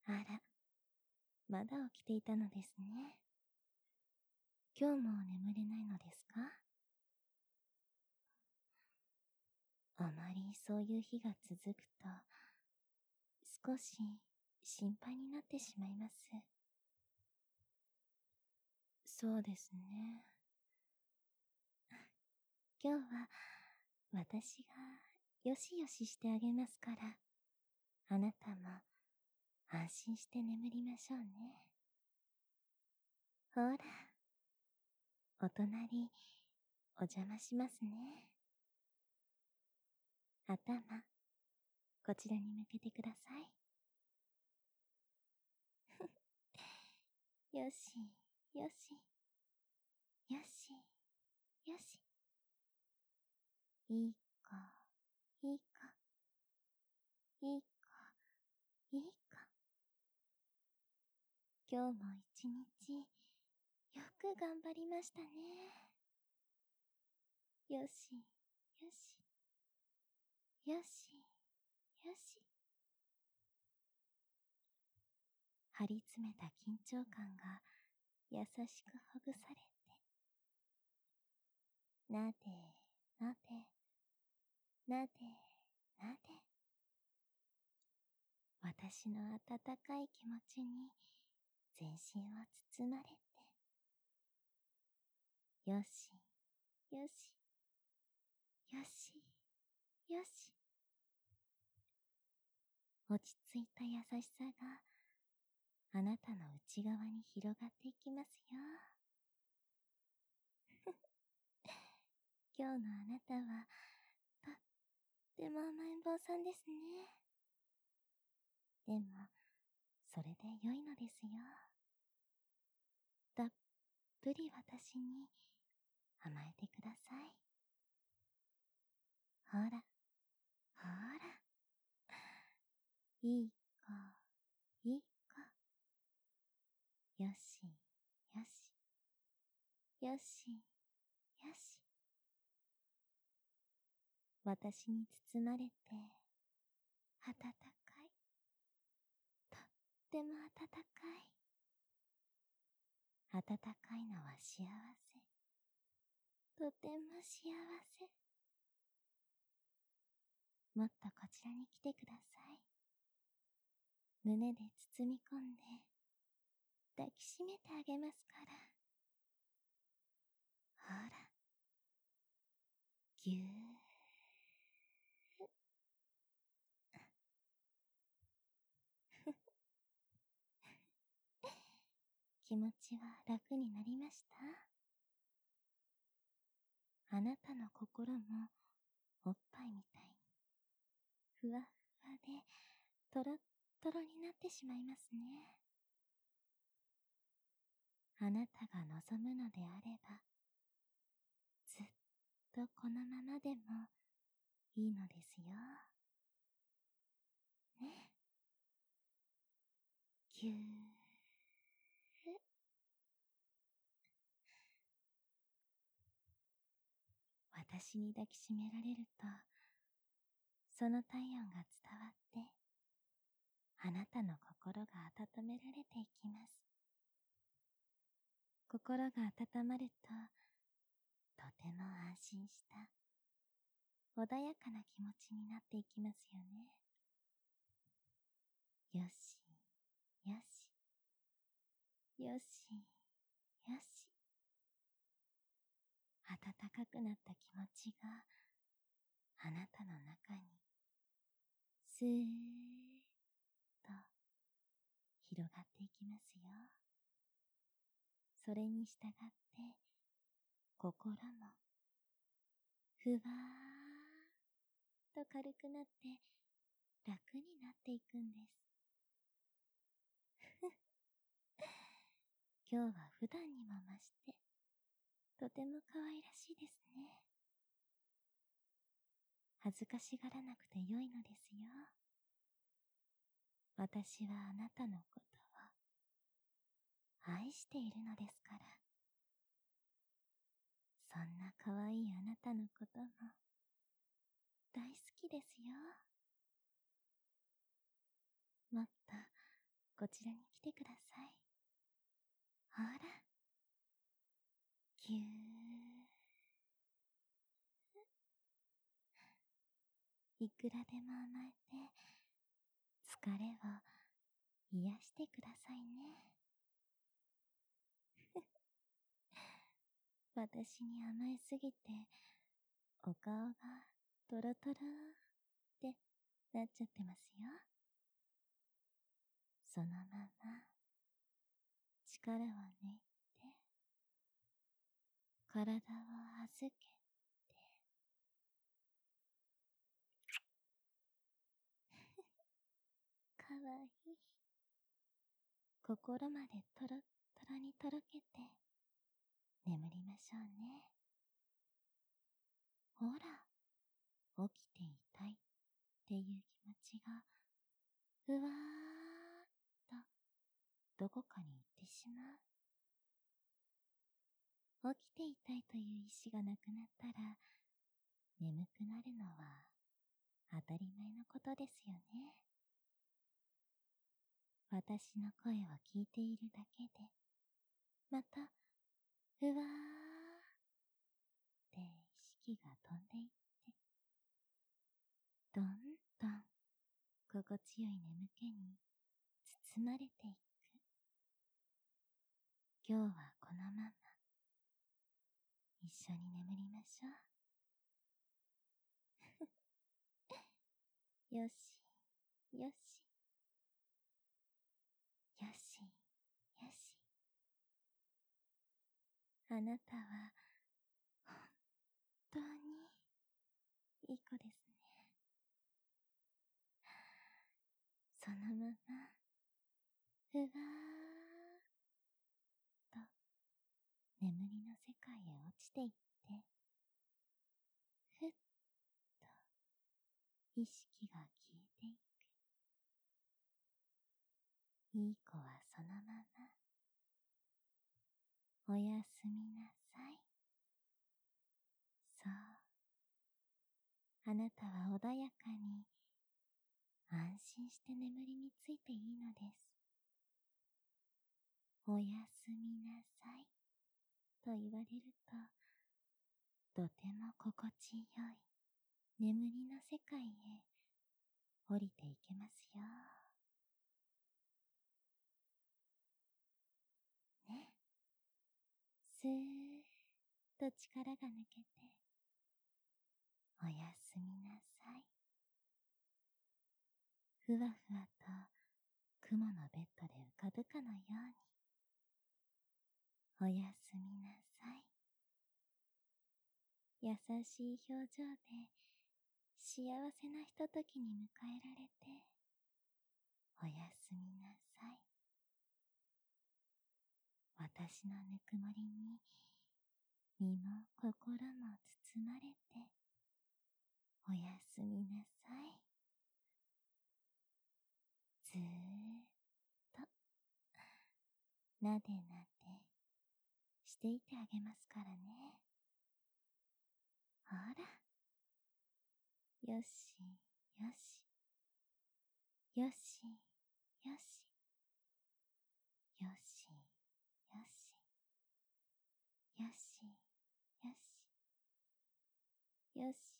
あら、まだ起きていたのですね。今日も眠れないのですか？あまりそういう日が続くと、少し心配になってしまいます。そうですね。今日は私がよしよししてあげますから、あなたも安心して眠りましょうね。ほら、お隣、お邪魔しますね。頭、こちらに向けてください。よし、よし、よし、よし。いい子、いい子、いい子、いい子。今日も一日、よく頑張りましたね。よし、よし、よし、よし。張り詰めた緊張感が優しくほぐされて、なで、なで、なで、なで。私の温かい気持ちに全身を包まれて、よし、よし、よし、よし。落ち着いた優しさがあなたの内側に広がっていきますよ。今日のあなたはとっても甘えん坊さんですね。でも、それで良いのですよ。たっぷり私に甘えてください。ほら、ほら。いい子、いい子。よし、よし、よし、よし。私に包まれて、温かい。とっても温かい。温かいのは幸せ。とても幸せ。もっとこちらに来てください。胸で包み込んで、抱きしめてあげますから。ほら、ぎゅー。気持ちは楽になりました？あなたの心もおっぱいみたいに、ふわっふわで、とろっとろになってしまいますね。あなたが望むのであれば、ずっとこのままでもいいのですよ。ね。ぎゅー。私に抱きしめられると、その体温が伝わって、あなたの心が温められていきます。心が温まると、とても安心した、穏やかな気持ちになっていきますよね。よし、よし、よし、よし。暖かくなった気持ちがあなたの中にスーッと広がっていきますよ。それに従って心もふわーっと軽くなって楽になっていくんです。今日は普段にも増してとても可愛らしいですね。恥ずかしがらなくてよいのですよ。私はあなたのことを愛しているのですから。そんな可愛いあなたのことも大好きですよ。もっとこちらに来てください。ほら、ぎゅー。いくらでも甘えて、疲れを癒してくださいね。私に甘えすぎて、お顔がトロトロってなっちゃってますよ。そのまま、力を抜いて、体を預けて、かわいい。心までトロットロにとろけて、眠りましょうね。ほら、起きていたいっていう気持ちが、ふわーっと、どこかに行ってしまう。起きていたいという意志がなくなったら、眠くなるのは当たり前のことですよね。私の声を聞いているだけで、また、ふわーって意識が飛んでいって、どんどん心地よい眠気に包まれていく。今日はこのまま一緒に眠りましょう。よし、よし、よし、よし。あなたは本当にいい子ですね。そのまま、ふわーっと眠りの世界へ落ちていって、ふっと意識が消えていく。いい子はそのまま、おやすみなさい。そう。あなたは穏やかに、安心して眠りについていいのです。おやすみなさい。と言われると、とても心地よい眠りの世界へ降りていけますよ。ね。スーッと力が抜けて、おやすみなさい。ふわふわと雲のベッドで浮かぶかのように、おやすみなさい。優しい表情で幸せなひとときに迎えられて、おやすみなさい。私のぬくもりに身も心も包まれて、おやすみなさい。ずーっとなでなでしていてあげますからね。ほら、よし、よし、よし、よし、よし、よし、よし、よし、よし、